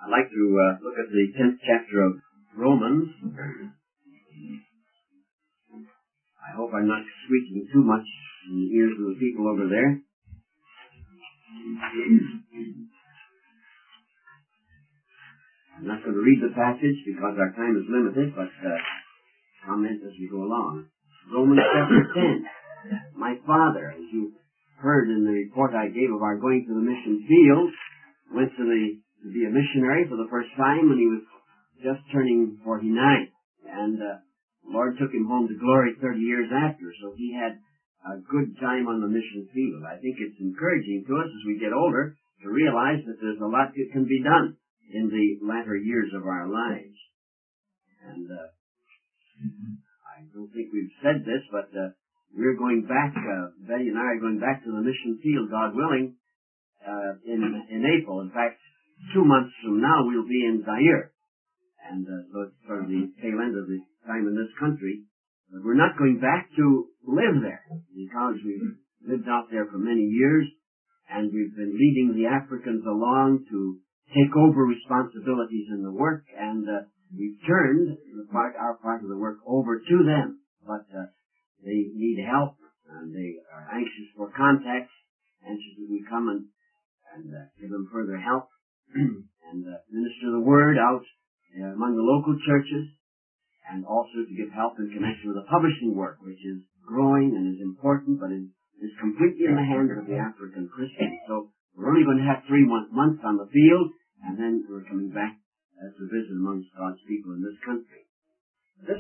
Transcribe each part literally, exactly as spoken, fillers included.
I'd like to uh, look at the tenth chapter of Romans. I hope I'm not squeaking too much in the ears of the people over there. I'm not going to read the passage because our time is limited, but uh, comment as we go along. Romans chapter ten. My father, as you heard in the report I gave of our going to the mission field, went to the to be a missionary for the first time when he was just turning forty-nine. And uh, the Lord took him home to glory thirty years after, so he had a good time on the mission field. I think it's encouraging to us as we get older to realize that there's a lot that can be done in the latter years of our lives. And uh, I don't think we've said this, but uh, we're going back, uh, Betty and I are going back to the mission field, God willing, uh, in in April. In fact, two months from now we'll be in Zaire. And uh, so it's sort of the tail end of the time in this country. But we're not going back to live there because we've lived out there for many years, and we've been leading the Africans along to take over responsibilities in the work, and uh, we've turned the part, our part of the work over to them. But uh, they need help, and they are anxious for contacts, anxious that we come and, and uh, give them further help and uh, minister the word out uh, among the local churches, and also to give help in connection with the publishing work, which is growing and is important, but is, is completely in the hands of the African Christians. So we're only going to have three month, months on the field, and then we're coming back uh, to visit amongst God's people in this country. This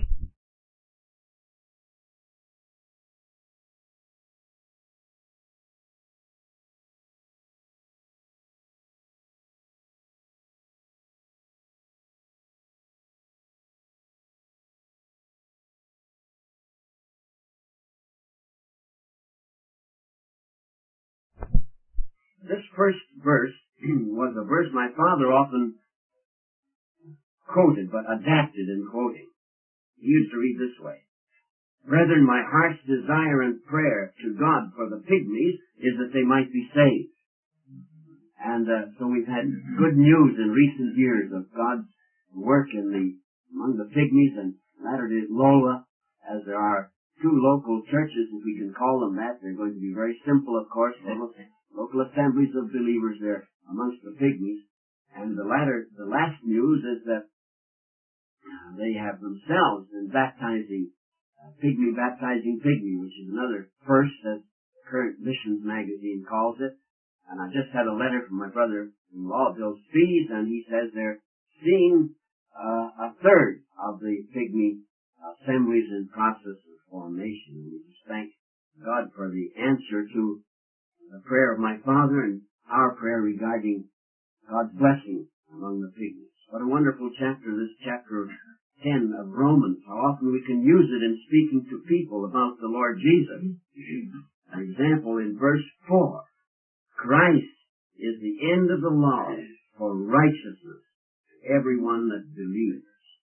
This first verse was a verse my father often quoted, but adapted in quoting. He used to read this way: Brethren, my heart's desire and prayer to God for the pygmies is that they might be saved. And uh, so we've had good news in recent years of God's work in the among the pygmies and Latter-day Lola, as there are two local churches, if we can call them that. They're going to be very simple, of course, local, local assemblies of believers there amongst the pygmies. And the latter, the last news is that they have themselves been baptizing, uh, pygmy baptizing pygmy, which is another first, as Current Missions magazine calls it. And I just had a letter from my brother-in-law, Bill Spies, and he says they're seeing uh, a third of the pygmy assemblies in process of formation. And we just thank God for the answer to the prayer of my father and our prayer regarding God's blessing among the pygmies. What a wonderful chapter, this chapter ten of Romans. How often we can use it in speaking to people about the Lord Jesus. An example in verse four. Christ is the end of the law for righteousness to everyone that believes.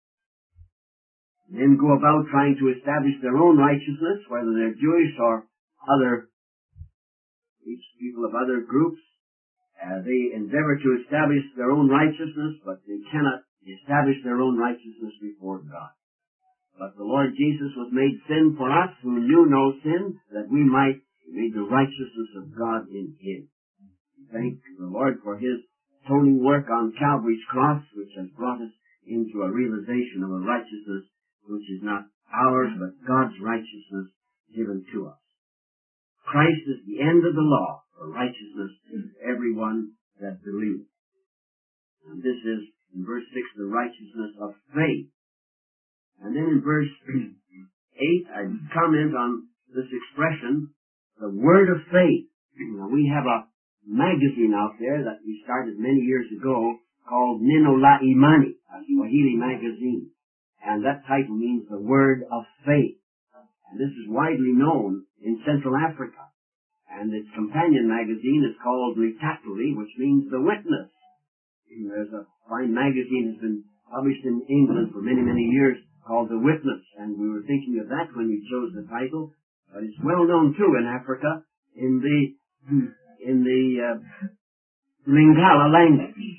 Men go about trying to establish their own righteousness, whether they're Jewish or other people of other groups. Uh, they endeavor to establish their own righteousness, but they cannot establish their own righteousness before God. But the Lord Jesus was made sin for us who knew no sin, that we might be made the righteousness of God in Him. Thank the Lord for His atoning work on Calvary's cross, which has brought us into a realization of a righteousness which is not ours, but God's righteousness given to us. Christ is the end of the law for righteousness to everyone that believes. And this is, in verse six, the righteousness of faith. And then in verse eight, I comment on this expression, the word of faith. Now, we have a magazine out there that we started many years ago called Neno La Imani, a Swahili magazine. And that title means the word of faith. And this is widely known in Central Africa. And its companion magazine is called Litatuli, which means the witness. And there's a fine magazine that's been published in England for many, many years called The Witness. And we were thinking of that when we chose the title. But it's well known too in Africa in the in the uh, Lingala language.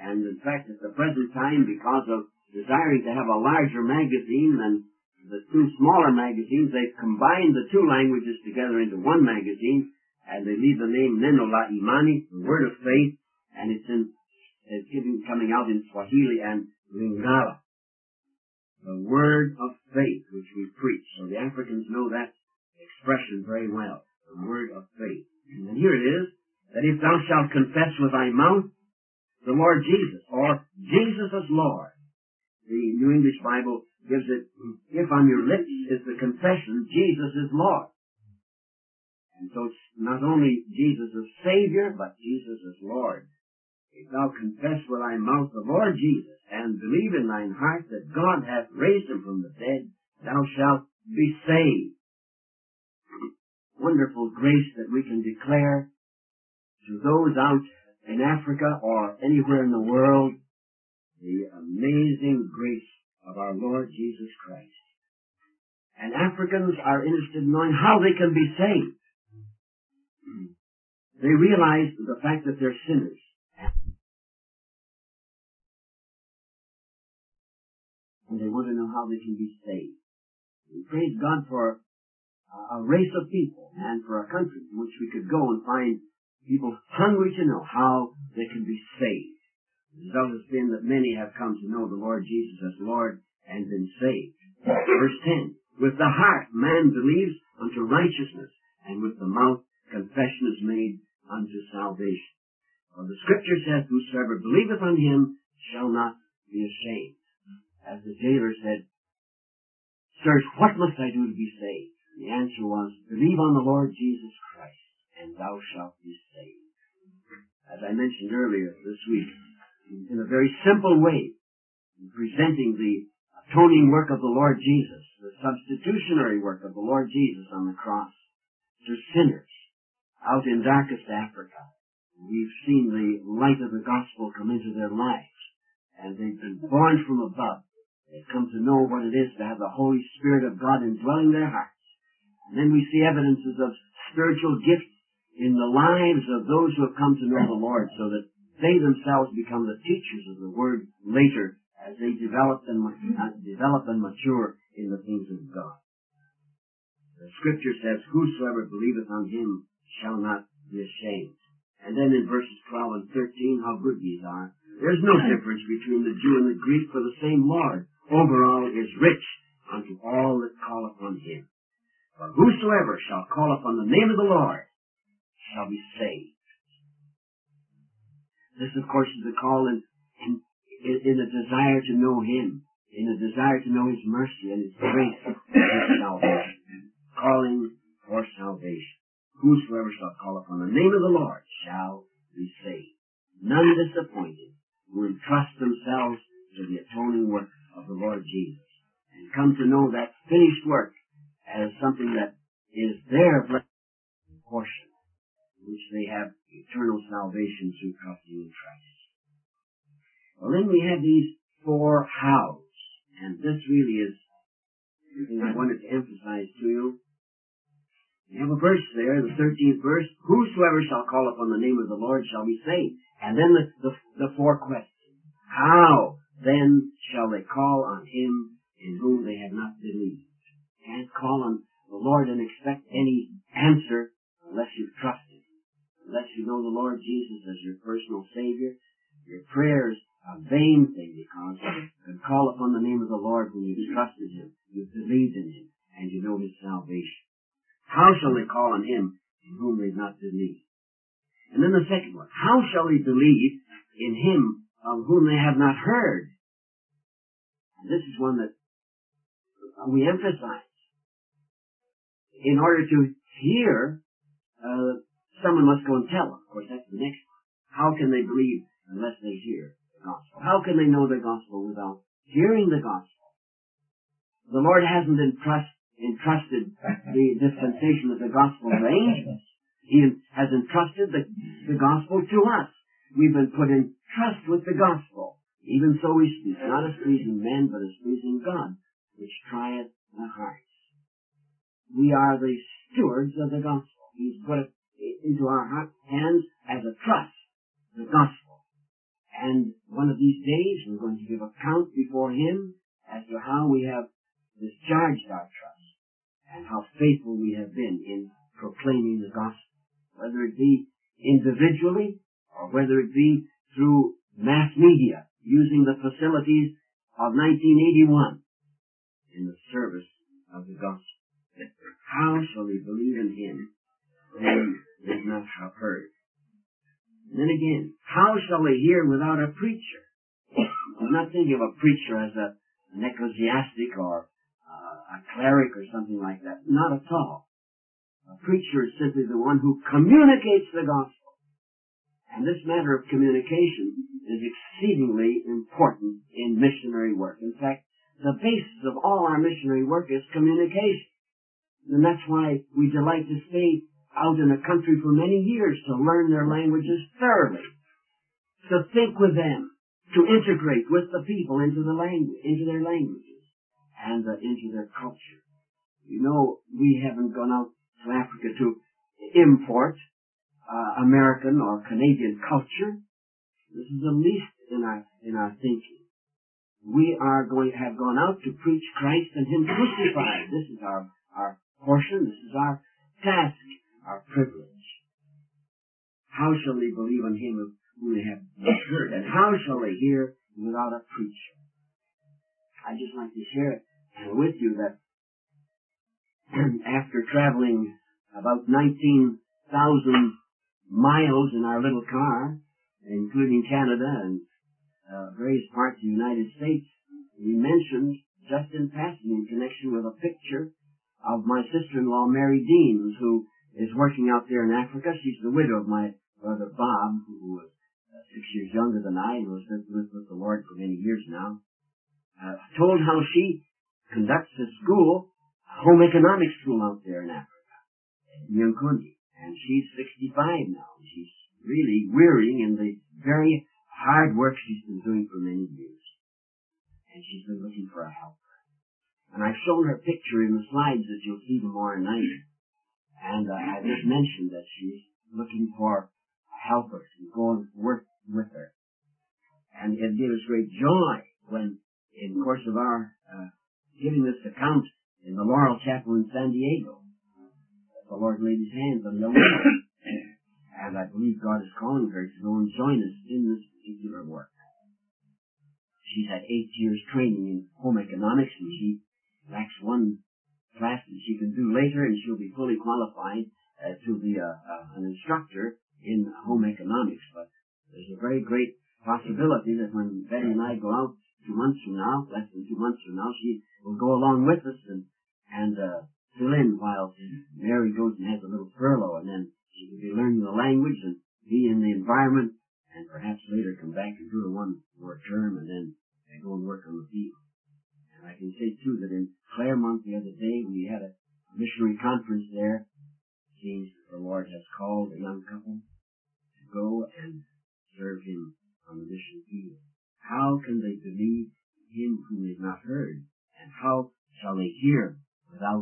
And in fact, at the present time, because of desiring to have a larger magazine than the two smaller magazines, they've combined the two languages together into one magazine, and they leave the name Neno la Imani, the Word of Faith, and it's in it's giving, coming out in Swahili and Lingala, the Word of Faith, which we preach. So the Africans know that expression very well, the Word of Faith. And here it is, that if thou shalt confess with thy mouth the Lord Jesus, or Jesus is Lord. The New English Bible gives it, if on your lips is the confession, Jesus is Lord. And so it's not only Jesus as Savior, but Jesus as Lord. If thou confess with thy mouth the Lord Jesus, and believe in thine heart that God hath raised him from the dead, thou shalt be saved. Wonderful grace that we can declare to those out in Africa or anywhere in the world, the amazing grace of our Lord Jesus Christ. And Africans are interested in knowing how they can be saved. They realize the fact that they're sinners. And they want to know how they can be saved. We praise God for a race of people and for a country in which we could go and find people hungry to know how they can be saved. The result has been that many have come to know the Lord Jesus as Lord and been saved. Verse ten, with the heart man believes unto righteousness, and with the mouth confession is made unto salvation. For the Scripture says, whosoever believeth on him shall not be ashamed. As the jailer said, Sirs, what must I do to be saved? The answer was, believe on the Lord Jesus Christ, and thou shalt be saved. As I mentioned earlier this week, in a very simple way, in presenting the atoning work of the Lord Jesus, the substitutionary work of the Lord Jesus on the cross, to sinners out in darkest Africa. We've seen the light of the gospel come into their lives, and they've been born from above. They've come to know what it is to have the Holy Spirit of God indwelling their hearts. And then we see evidences of spiritual gifts in the lives of those who have come to know the Lord, so that they themselves become the teachers of the Word later as they develop and, uh, develop and mature in the things of God. The Scripture says, whosoever believeth on him shall not be ashamed. And then in verses twelve and thirteen, how good these are. There's no difference between the Jew and the Greek, for the same Lord over all is rich unto all that call upon him. For whosoever shall call upon the name of the Lord shall be saved. This, of course, is a call in, in, in a desire to know him, in a desire to know his mercy and his grace and his salvation. Calling for salvation. Whosoever shall call upon the name of the Lord shall be saved. None disappointed who entrust themselves to the atoning work of the Lord Jesus and come to know that finished work as something that is their portion, which they have eternal salvation through trusting in Christ. Well, then we have these four hows, and this really is something I wanted to emphasize to you. We have a verse there, the thirteenth verse, whosoever shall call upon the name of the Lord shall be saved. And then the, the, the four questions. How then shall they call on him in whom they have not believed? Can't call on the Lord and expect any answer unless you've trusted. Unless you know the Lord Jesus as your personal Savior. Your prayers are a vain thing, because you can call upon the name of the Lord when you've trusted him, you've believed in him, and you know his salvation. How shall they call on him in whom they've not believed? And then the second one, how shall they believe in him of whom they have not heard? And this is one that we emphasize. In order to hear, uh, someone must go and tell them. Of course, that's the next one. How can they believe unless they hear the gospel? How can they know the gospel without hearing the gospel? The Lord hasn't entrust, entrusted the dispensation of the gospel to angels. He has entrusted the, the gospel to us. We've been put in trust with the gospel. Even so we speak, not as pleasing men, but as pleasing God, which trieth the hearts. We are the stewards of the gospel. He's put it into our hands as a trust, the gospel. And one of these days we're going to give account before Him as to how we have discharged our trust and how faithful we have been in proclaiming the gospel, whether it be individually or whether it be through mass media, using the facilities of nineteen eighty-one in the service of the gospel. How shall we believe in Him whom they have not heard? And then again, how shall they hear without a preacher? I'm not thinking of a preacher as a, an ecclesiastic or uh, a cleric or something like that. Not at all. A preacher is simply the one who communicates the gospel. And this matter of communication is exceedingly important in missionary work. In fact, the basis of all our missionary work is communication. And that's why we delight to stay out in a country for many years to learn their languages thoroughly, to think with them, to integrate with the people into the language, into their languages, and uh, into their culture. You know, we haven't gone out to Africa to import uh, American or Canadian culture. This is the least in our in our thinking. We are going have gone out to preach Christ and Him crucified. This is our our portion. This is our task, our privilege. How shall they believe on Him whom they have not heard? And how shall they hear without a preacher? I'd just like to share with you that after traveling about nineteen thousand miles in our little car, including Canada and uh, various parts of the United States, we mentioned just in passing in connection with a picture of my sister-in-law, Mary Deans, who is working out there in Africa. She's the widow of my brother Bob, who was uh, six years younger than I and was with, with the Lord for many years now. Uh, told how she conducts a school, a home economics school out there in Africa, in Nyankundi. And she's sixty-five now. She's really wearying in the very hard work she's been doing for many years. And she's been looking for a helper. And I've shown her picture in the slides that you'll see tomorrow night. And uh, I just mentioned that she's looking for helpers to go and work with her. And it gave us great joy when, in the course of our uh, giving this account in the Laurel Chapel in San Diego, the Lord laid His hands on the woman. And I believe God is calling her to go and join us in this particular work. She's had eight years training in home economics, and she lacks one class that she can do later, and she'll be fully qualified uh, to be a, uh, an instructor in home economics. But there's a very great possibility that when Betty and I go out two months from now, less than two months from now, she will go along with us and and uh, fill in while Mary goes and has a little furlough, and then she will be learning the language and be in the environment, and perhaps later come back and do a one more term, and then and go and work on the field. And I can say, too, that in Claremont the other day, we had a missionary conference there. It seems that the Lord has called a young couple to go and serve Him on the mission field. How can they believe Him whom they have not heard? And how shall they hear without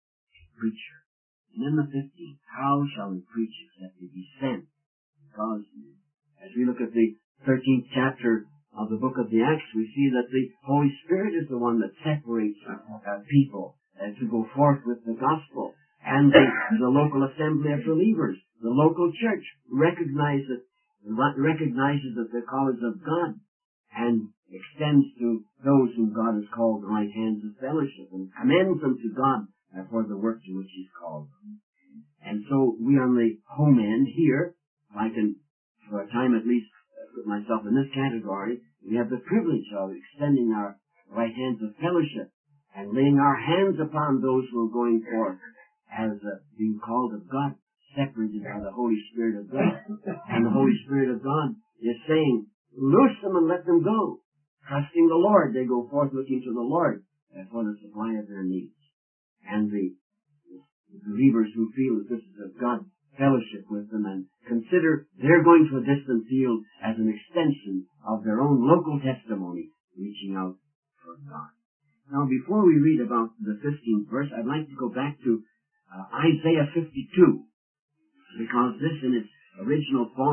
a preacher? And then the fifteenth, how shall they preach except they be sent? Because as we look at the thirteenth chapter of the book of the Acts, we see that the Holy Spirit is the one that separates uh, people uh, to go forth with the gospel. And the, the local assembly of believers, the local church, recognizes, recognizes that the call is of God and extends to those whom God has called the right hands of fellowship and commends them to God uh, for the work to which He's called them. And so we on the home end here, I can, for a time at least, put myself in this category, we have the privilege of extending our right hands of fellowship and laying our hands upon those who are going forth as uh, being called of God, separated by the Holy Spirit of God. And the Holy Spirit of God is saying, loose them and let them go. Trusting the Lord, they go forth looking to the Lord for the supply of their needs. And the, the believers who feel that this is of God fellowship with them and consider they're going to a distant field as an extension of their own local testimony, reaching out for God. Now, before we read about the fifteenth verse, I'd like to go back to uh, Isaiah fifty-two, because this in its original form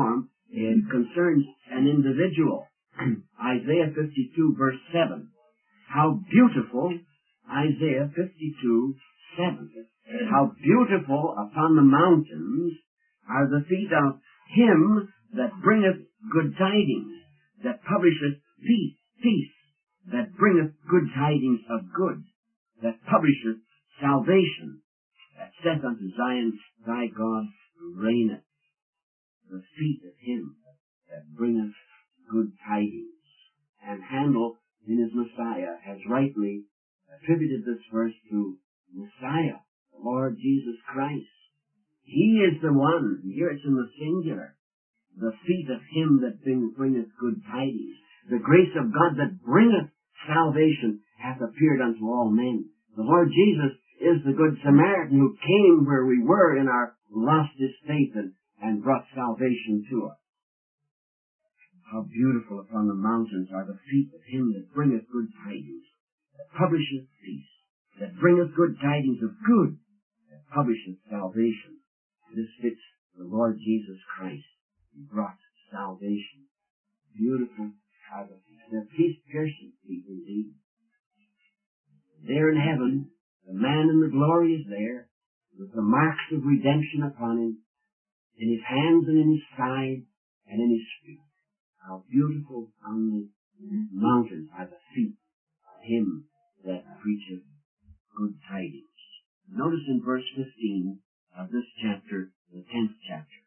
It concerns an individual. Isaiah fifty-two, verse seven. How beautiful, Isaiah fifty-two, seven. How beautiful upon the mountains are the feet of him that bringeth good tidings, that publisheth peace, peace, that bringeth good tidings of good, that publisheth salvation, that saith unto Zion, thy God reigneth. The feet of him that bringeth good tidings. And Handel, in his Messiah, has rightly attributed this verse to Messiah, the Lord Jesus Christ. He is the one, here it's in the singular, the feet of him that bringeth good tidings. The grace of God that bringeth salvation hath appeared unto all men. The Lord Jesus is the good Samaritan who came where we were in our lost estate and, and brought salvation to us. How beautiful upon the mountains are the feet of him that bringeth good tidings, that publisheth peace, that bringeth good tidings of good, that publisheth salvation. This fits the Lord Jesus Christ. He brought salvation. Beautiful are the feet. They're peace-piercing feet indeed. There in heaven, the man in the glory is there, with the marks of redemption upon him, in his hands and in his side and in his feet. How beautiful on the mountains are the feet of him that preacheth good tidings. Notice in verse fifteen of this chapter, the tenth chapter.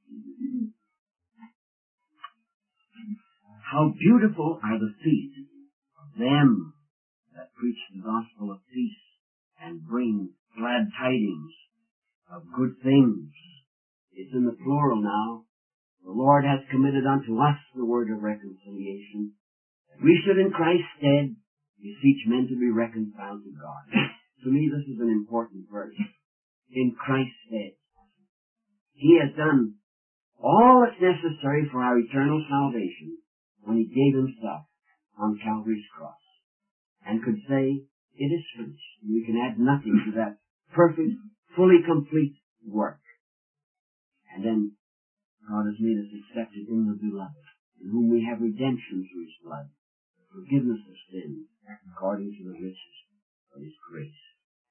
How beautiful are the feet of them that preach the gospel of peace and bring glad tidings of good things. It's in the plural now. The Lord has committed unto us the word of reconciliation. We should in Christ's stead beseech men to be reconciled to God. To me, this is an important verse. In Christ's stead. He has done all that's necessary for our eternal salvation when he gave himself on Calvary's cross and could say, it is finished. We can add nothing to that perfect, fully complete work. And then God has made us accepted in the beloved, in whom we have redemption through his blood, forgiveness of sins, according to the riches of his grace.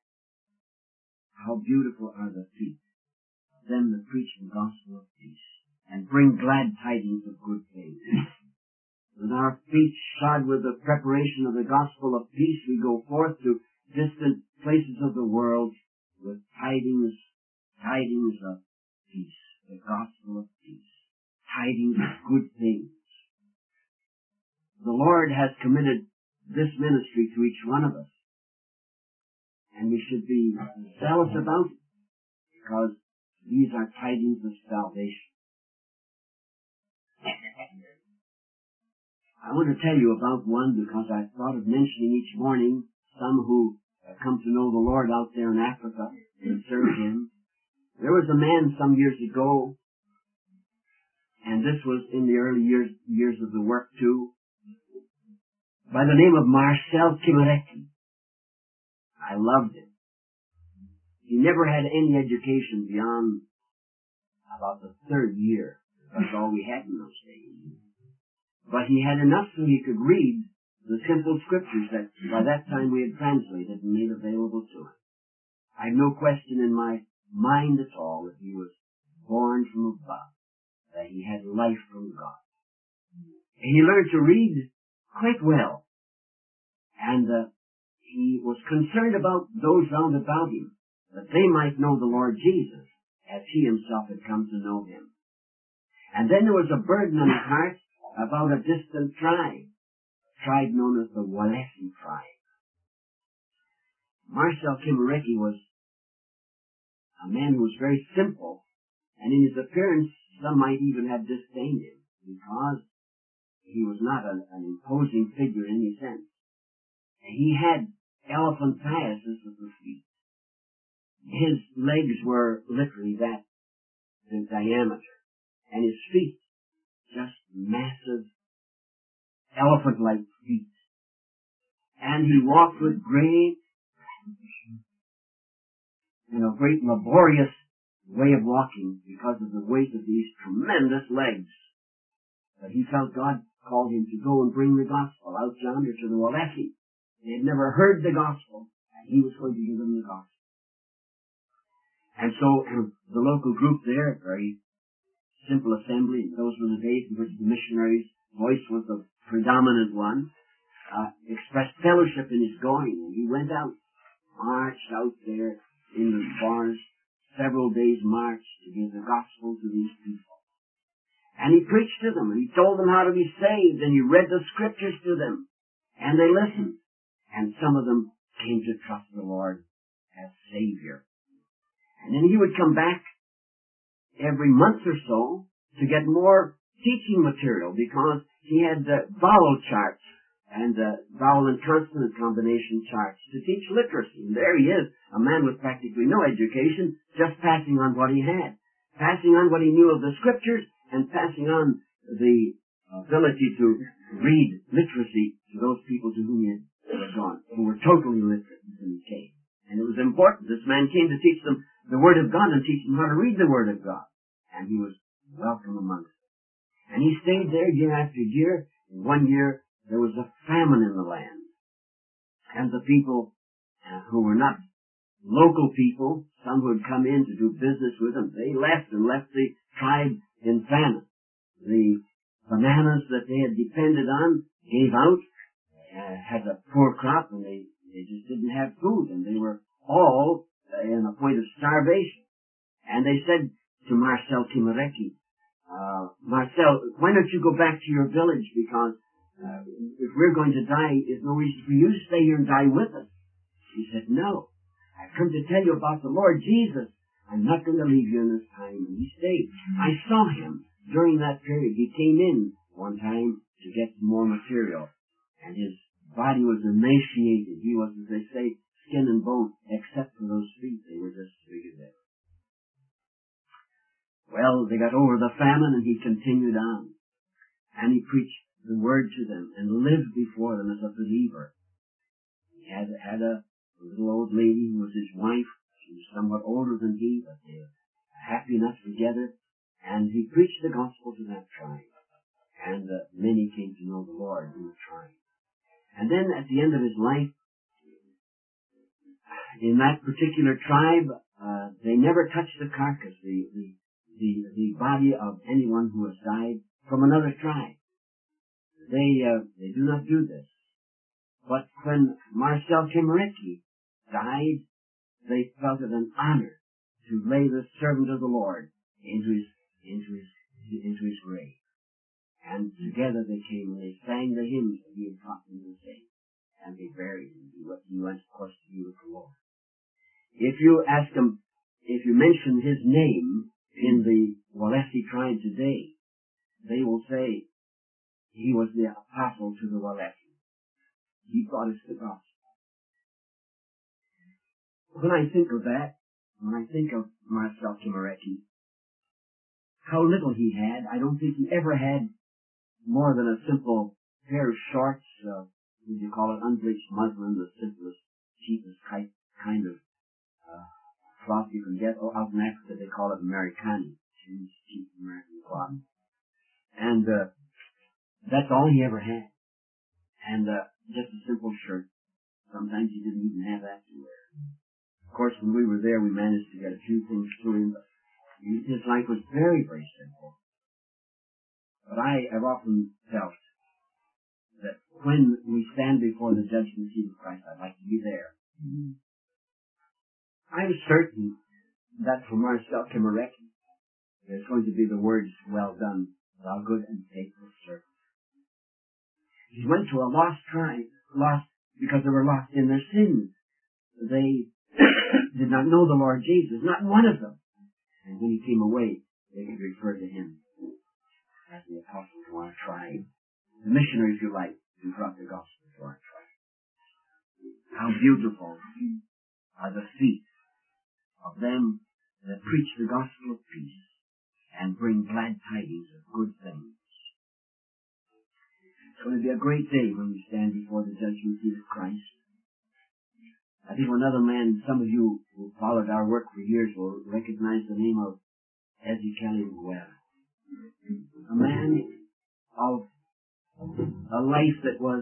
How beautiful are the feet of them that preach the gospel of peace and bring glad tidings of good things. With our feet shod with the preparation of the gospel of peace, we go forth to distant places of the world with tidings, tidings of peace, the gospel of peace, tidings of good things. The Lord has committed this ministry to each one of us, and we should be zealous about it, because these are tidings of salvation. I want to tell you about one because I thought of mentioning each morning some who have come to know the Lord out there in Africa and serve him. There was a man some years ago, and this was in the early years years of the work too, by the name of Marcel Kimereki. I loved him. He never had any education beyond about the third year. That's all we had in those days. But he had enough so he could read the simple scriptures that by that time we had translated and made available to him. I have no question in my mind at all that he was born from above, that he had life from God. And he learned to read quite well. And uh, he was concerned about those round about him, that they might know the Lord Jesus as he himself had come to know him. And then there was a burden on his heart about a distant tribe, a tribe known as the Walesi tribe. Marcel Kimereki was a man who was very simple, and in his appearance some might even have disdained him, because he was not a, an imposing figure in any sense. And he had elephantiasis of the feet. His legs were literally that in diameter, and his feet just massive, elephant-like feet. And he walked with great, you know, great laborious way of walking because of the weight of these tremendous legs But he felt God called him to go and bring the gospel out yonder to the Walesi. They had never heard the gospel, and he was going to give them the gospel. And so um, the local group there, very simple assembly, those were the days in which the missionary's voice was the predominant one, uh, expressed fellowship in his going. And he went out, marched out there in the bars, several days marched to give the gospel to these people. And he preached to them, and he told them how to be saved, and he read the scriptures to them, and they listened. And some of them came to trust the Lord as Savior. And then he would come back every month or so to get more teaching material, because he had uh, vowel charts and uh, vowel and consonant combination charts to teach literacy. And there he is, a man with practically no education, just passing on what he had, passing on what he knew of the scriptures, and passing on the ability to read literacy to those people to whom he had gone, who were totally illiterate when he came. And it was important. This man came to teach them the Word of God and teach them how to read the Word of God. And he was welcome amongst them. And he stayed there year after year. And one year there was a famine in the land. And the people uh, who were not local people, some who had come in to do business with them, they left and left the tribe in famine. The bananas that they had depended on gave out, uh, had a poor crop, and they, they just didn't have food, and they were all uh, in a point of starvation. And they said to Marcel Kimareki, uh, Marcel, why don't you go back to your village, because uh, if we're going to die, there's no reason for you to stay here and die with us. He said, no, I've come to tell you about the Lord Jesus. I'm not going to leave you in this time. And he stayed. I saw him during that period. He came in one time to get some more material, and his body was emaciated. He was, as they say, skin and bone, except for those feet. They were just as big as ever. Well, they got over the famine, and he continued on. And he preached the word to them and lived before them as a believer. He had, had a, a little old lady who was his wife. She was somewhat older than he, but they were happy enough together. And he preached the gospel to that tribe. And uh, many came to know the Lord in the tribe. And then at the end of his life, in that particular tribe, uh, they never touched the carcass, the, the, the, the body of anyone who has died from another tribe. They, uh, they do not do this. But when Marcel Kimareki died, they felt it an honor to lay the servant of the Lord into his, into his, into his grave. And together they came and they sang the hymns that he had taught them to sing. And they buried him. He went, of course, to be with the Lord. If you ask him, if you mention his name in the Walesi tribe today, they will say he was the apostle to the Walesi. He brought us the gospel. When I think of that, when I think of Marcel Kimareki, how little he had, I don't think he ever had more than a simple pair of shorts, uh, what do you call it, unbleached muslin, the simplest, cheapest kind, kind of uh, cloth you can get. Oh, out in Africa they call it Americani, cheap, cheap American cloth. And uh, that's all he ever had. And uh, just a simple shirt. Sometimes he didn't even have that to wear. Of course, when we were there, we managed to get a few things to him, but his life was very, very simple. But I have often felt that when we stand before the judgment seat of Christ, I'd like to be there. Mm-hmm. I'm certain that for Marcel Kimareki, there's going to be the words, well done, thou good and faithful servant. He went to a lost tribe, lost because they were lost in their sins. They did not know the Lord Jesus, not one of them. And when he came away, they could refer to him as the apostle to our tribe. The missionary, if you like, who brought the gospel to our tribe. How beautiful are the feet of them that preach the gospel of peace and bring glad tidings of good things. It's going to be a great day when we stand before the judgment seat of Christ. I think another man, some of you who followed our work for years will recognize the name of Ezekiel Nguela. A man of a life that was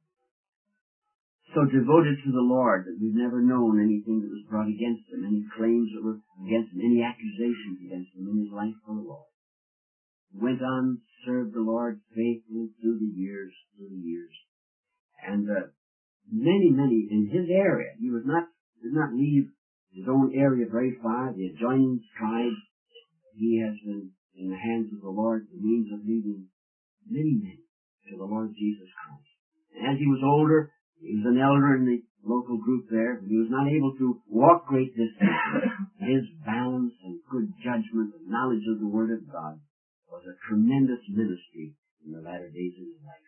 so devoted to the Lord that we've never known anything that was brought against him, any claims that were against him, any accusations against him in his life for the Lord. He went on, served the Lord faithfully through the years, through the years. And uh, many, many in his area, he was not, did not leave his own area very far, the adjoining tribes. He has been in the hands of the Lord, the means of leading many men to the Lord Jesus Christ. And as he was older, he was an elder in the local group there. He was not able to walk great distances. His balance and good judgment and knowledge of the Word of God was a tremendous ministry in the latter days of his life.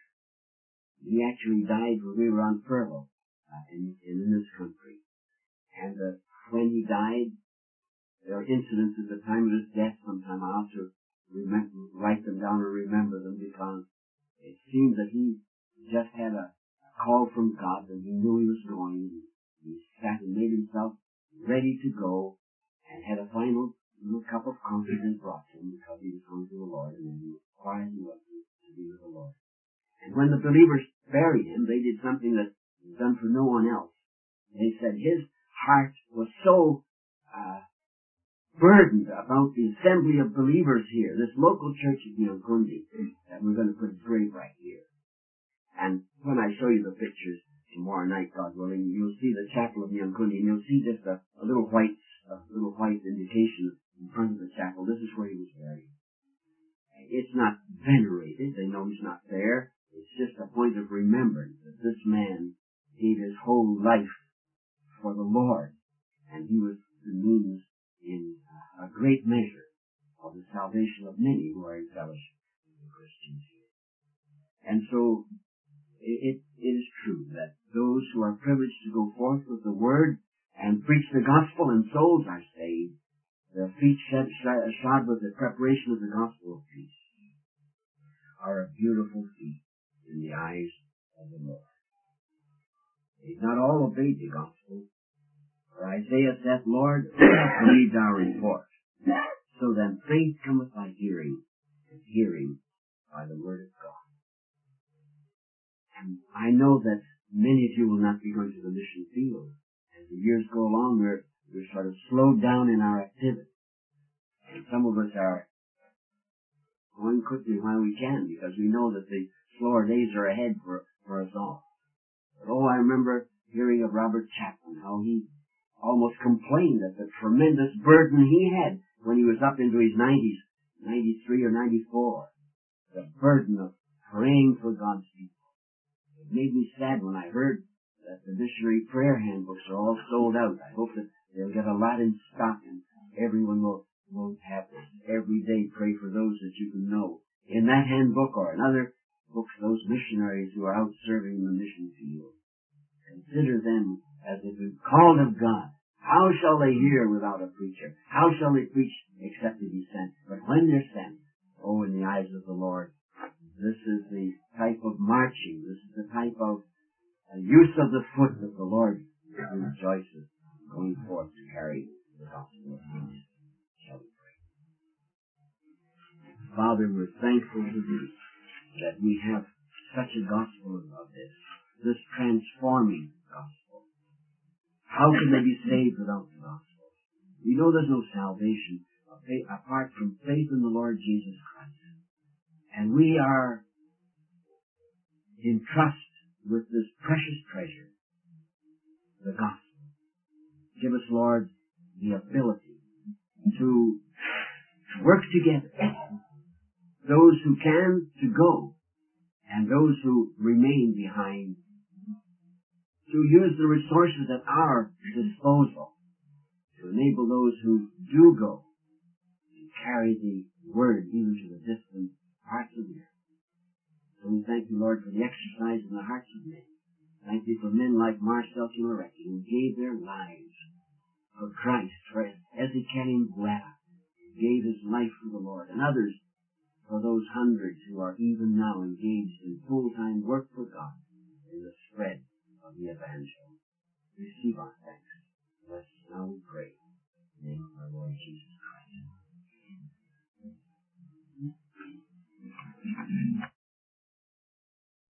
He actually died when we were on furlough uh, in, in this country. And uh, when he died, there are incidents at the time of his death. Sometime I ought to remember, write them down or remember them, because it seemed that he just had a call from God, and he knew he was going. He sat and made himself ready to go, and had a final little cup of coffee and brought to him, because he was going to the Lord, and then he was quiet and went to be with the Lord. And when the believers buried him, they did something that was done for no one else. They said his heart was so uh, burdened about the assembly of believers here, this local church of Nyankundi, that we're going to put his grave right here. And when I show you the pictures tomorrow night, God willing, you'll see the chapel of Nyankundi, and you'll see just a, a little white, a little white indication in front of the chapel. This is where he was buried. It's not venerated. They know he's not there. It's just a point of remembrance that this man gave his whole life for the Lord, and he was the means in a great measure of the salvation of many who are in fellowship with the Christians here. And so It, it is true that those who are privileged to go forth with the Word and preach the gospel and souls are saved, their feet shod with the preparation of the gospel of peace, are a beautiful feet in the eyes of the Lord. They've not all obeyed the gospel, for Isaiah said, Lord, believed our report. So then faith cometh by hearing, and hearing by the word of God. And I know that many of you will not be going to the mission field. As the years go along, we're, we're sort of slowed down in our activity. And some of us are going quickly while we can, because we know that the slower days are ahead for, for us all. But oh, I remember hearing of Robert Chapman, how he almost complained at the tremendous burden he had when he was up into his nineties, ninety-three or ninety-four. The burden of praying for God's people. It made me sad when I heard that the missionary prayer handbooks are all sold out. I hope that they'll get a lot in stock, and everyone will, will have this. Every day pray for those that you can know. In that handbook or in other books, those missionaries who are out serving in the mission field, consider them as if they're called of God. How shall they hear without a preacher? How shall they preach except they be sent? But when they're sent, oh, in the eyes of the Lord, this is the type of marching. This is the type of uh, use of the foot that the Lord rejoices going forth to carry the gospel of peace. Shall we pray? Father, we're thankful to Thee that we have such a gospel of this, this transforming gospel. How can they be saved without the gospel? We know there's no salvation apart from faith in the Lord Jesus Christ. And we are in trust with this precious treasure, the gospel. Give us, Lord, the ability to work together. Those who can to go, and those who remain behind, to use the resources at our disposal to enable those who do go to carry the word even to the distant parts of the earth. So we thank you, Lord, for the exercise in the hearts of men. Thank you for men like Marcel Kimarecki, who gave their lives for Christ, for Ezekiel Guerra, who gave his life for the Lord, and others for those hundreds who are even now engaged in full-time work for God in the spread of the evangel. Receive our thanks. Bless us now, we pray. In the name of our Lord Jesus Christ.